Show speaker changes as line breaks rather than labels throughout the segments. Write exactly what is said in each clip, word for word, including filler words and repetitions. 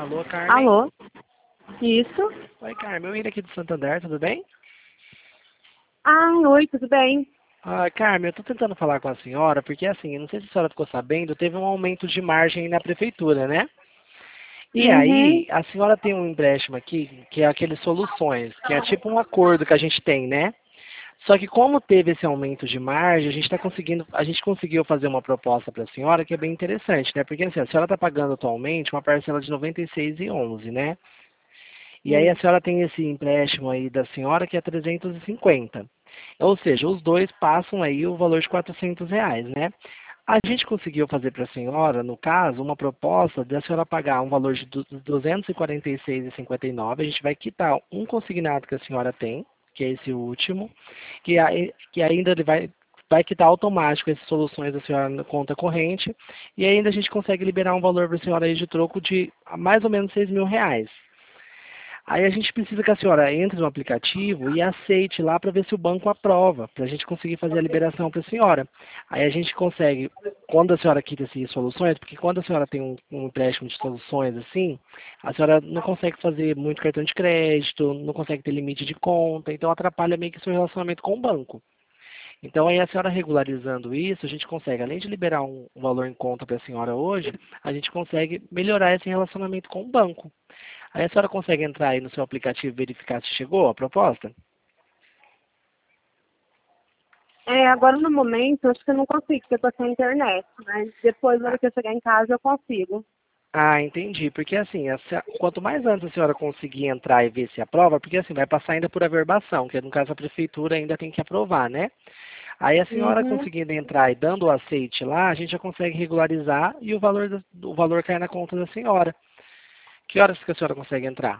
Alô, Carmen?
Alô? Isso?
Oi, Carmen. Eu William aqui do Santander, tudo bem?
Ah, oi, tudo bem?
Ah, Carmen, eu tô tentando falar com a senhora, porque assim, eu não sei se a senhora ficou sabendo, teve um aumento de margem na prefeitura, né? E
Uhum.
aí, a senhora tem um empréstimo aqui, que é aqueles soluções, que é tipo um acordo que a gente tem, né? Só que como teve esse aumento de margem, a gente está conseguindo, a gente conseguiu fazer uma proposta para a senhora que é bem interessante, né? Porque assim, a senhora está pagando atualmente uma parcela de noventa e seis e onze, né? E aí a
Hum.
senhora tem esse empréstimo aí da senhora que é trezentos e cinquenta. Ou seja, os dois passam aí o valor de quatrocentos reais, né? A gente conseguiu fazer para a senhora, no caso, uma proposta de a senhora pagar um valor de du- duzentos e quarenta e seis reais e cinquenta e nove. A gente vai quitar um consignado que a senhora tem, que é esse último, que, aí- que ainda ele vai, vai quitar automático essas soluções da senhora na conta corrente, e ainda a gente consegue liberar um valor para a senhora aí de troco de mais ou menos seis mil reais. Aí a gente precisa que a senhora entre no aplicativo e aceite lá para ver se o banco aprova, para a gente conseguir fazer a liberação para a senhora. Aí a gente consegue, quando a senhora quita essas soluções, porque quando a senhora tem um, um empréstimo de soluções assim, a senhora não consegue fazer muito cartão de crédito, não consegue ter limite de conta, então atrapalha meio que seu relacionamento com o banco. Então aí a senhora regularizando isso, a gente consegue, além de liberar um, um valor em conta para a senhora hoje, a gente consegue melhorar esse relacionamento com o banco. Aí a senhora consegue entrar aí no seu aplicativo e verificar se chegou a proposta?
É, agora no momento, acho que eu não consigo, porque eu tô sem internet, mas depois, na hora
Ah,
que eu chegar em casa, eu consigo.
ah, entendi. Porque assim, a se- quanto mais antes a senhora conseguir entrar e ver se aprova, porque assim, vai passar ainda por averbação, que no caso a prefeitura ainda tem que aprovar, né? Aí a senhora
Uhum.
conseguindo entrar e dando o aceite lá, a gente já consegue regularizar e o valor, do, o valor cai na conta da senhora. Que horas que a senhora consegue entrar?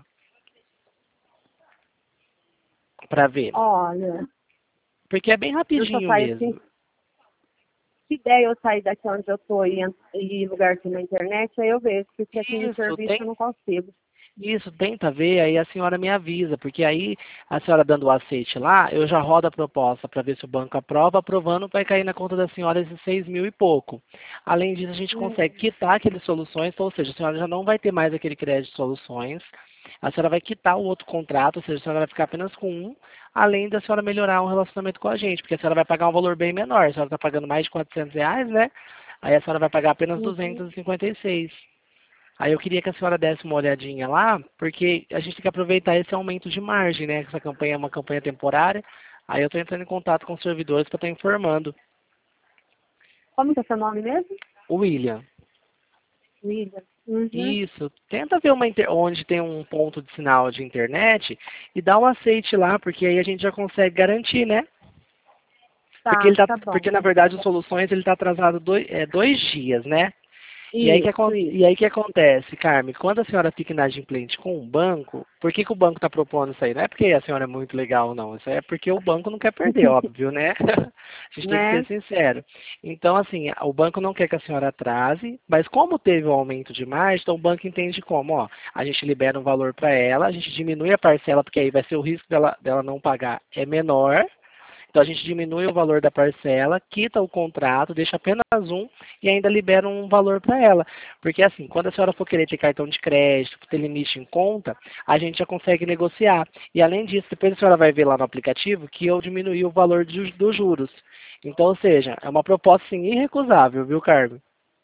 Para ver.
Olha,
Porque é bem
eu só
rapidinho
saio assim,
mesmo.
se der eu sair daqui onde eu tô e, en- e lugar aqui na internet, aí eu vejo, porque aqui no
Isso,
serviço
tem.
eu não consigo.
Isso, tenta ver, aí a senhora me avisa, porque aí a senhora dando o aceite lá, eu já rodo a proposta para ver se o banco aprova, aprovando vai cair na conta da senhora esses seis mil e pouco. Além disso, a gente
Hum.
consegue quitar aqueles soluções, então, ou seja, a senhora já não vai ter mais aquele crédito de soluções, a senhora vai quitar o outro contrato, ou seja, a senhora vai ficar apenas com um, além da senhora melhorar o relacionamento com a gente, porque a senhora vai pagar um valor bem menor, a senhora está pagando mais de quatrocentos reais, né? Aí a senhora vai pagar apenas
Uhum.
duzentos e cinquenta e seis. Aí eu queria que a senhora desse uma olhadinha lá, porque a gente tem que aproveitar esse aumento de margem, né? Essa campanha é uma campanha temporária. Aí eu estou entrando em contato com os servidores para estar informando.
Como que é seu nome mesmo?
O William,
Lívia. Uhum.
isso, tenta ver uma inter- onde tem um ponto de sinal de internet e dá um aceite lá, porque aí a gente já consegue garantir, né? Porque
Tá,
ele tá,
tá bom.
porque na verdade as soluções ele está atrasado dois, é, dois dias, né? E aí, que, acon-
Isso, isso.
e aí que acontece, Carmen? Quando a senhora fica inadimplente com um banco, por que, que o banco está propondo isso aí? Não é porque a senhora é muito legal, não. Isso aí é porque o banco não quer perder, óbvio, né? A gente tem que ser
Né?
sincero. Então, assim, o banco não quer que a senhora atrase, mas como teve um aumento de margem, então o banco entende como, ó, a gente libera um valor para ela, a gente diminui a parcela, porque aí vai ser o risco dela, dela não pagar é menor, então a gente diminui o valor da parcela, quita o contrato, deixa apenas um e ainda libera um valor para ela. Porque assim, quando a senhora for querer ter cartão de crédito, ter limite em conta, a gente já consegue negociar. E além disso, depois a senhora vai ver lá no aplicativo que eu diminuí o valor de- dos juros. Então, ou seja, é uma proposta sim, irrecusável, viu, Carlos?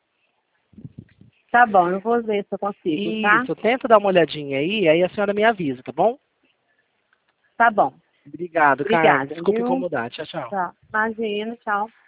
Tá bom, eu vou ver se eu consigo, tá?
Isso, tenta dar uma olhadinha aí, aí a senhora me avisa, tá bom?
Tá bom.
Obrigado, Carmen.
Obrigada,
Desculpe
viu?
incomodar. Tchau, tchau.
Tá. Imagina, tchau.